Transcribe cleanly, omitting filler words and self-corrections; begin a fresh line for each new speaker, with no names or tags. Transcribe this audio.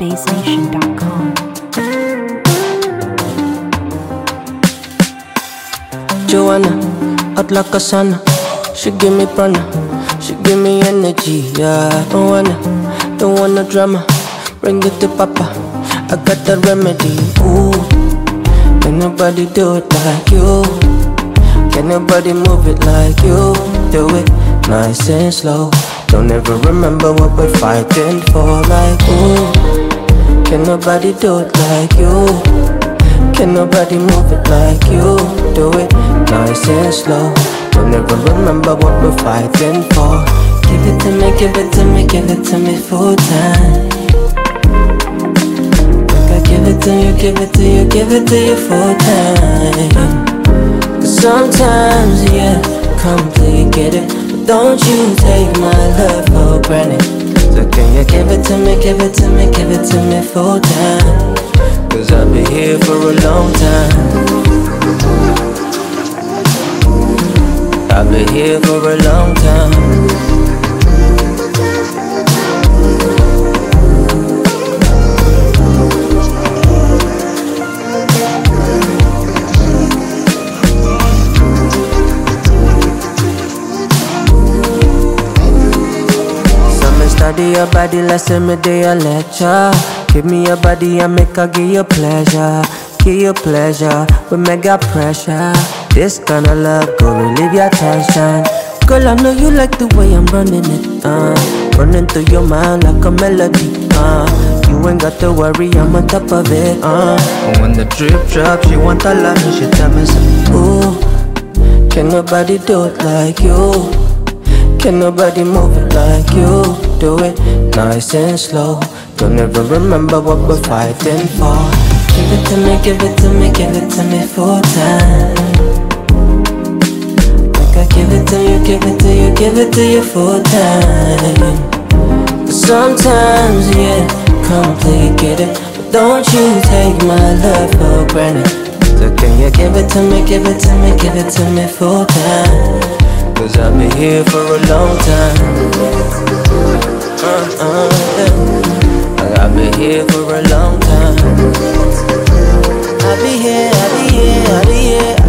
BassNation.com.
Joanna, hot like a sauna. She give me prana, she give me energy. Yeah, don't wanna drama. Bring it to Papa, I got the remedy. Ooh, can nobody do it like you? Can nobody move it like you? Do it nice and slow. Don't ever remember what we're fighting for. Like ooh, can nobody do it like you? Can nobody move it like you? Do it nice and slow. Don't ever remember what we're fighting for. Give it to me, give it to me, give it to me full time. Like I give it to you, give it to you, give it to you full time. Cause sometimes, yeah, complicate it, but don't you take my love for granted. So can you give it to me, give it to me, give it to me full time? Cause I've been here for a long time. I've been here for a long time. Some study your body, let's say me day a lecture. Give me your body and make her give you pleasure. Give you pleasure with mega pressure. This kind of love go relieve your tension. Girl, I know you like the way I'm running it. Running through your mind like a melody. You ain't got to worry, I'm on top of it. And when the drip drops, you want to love me, she tell me something. Ooh, can nobody do it like you? Can nobody move it like you? Do it nice and slow. Don't ever remember what we're fighting for. Give it to me, give it to me, give it to me full time. Like I give it to you, give it to you, give it to you full time. But sometimes, yeah, complicated, but don't you take my love for granted. So can you give it to me, give it to me, give it to me full time? Cause I've been here for a long time. Yeah. I've been here for a long time. I'll be here, I'll be here, I'll be here.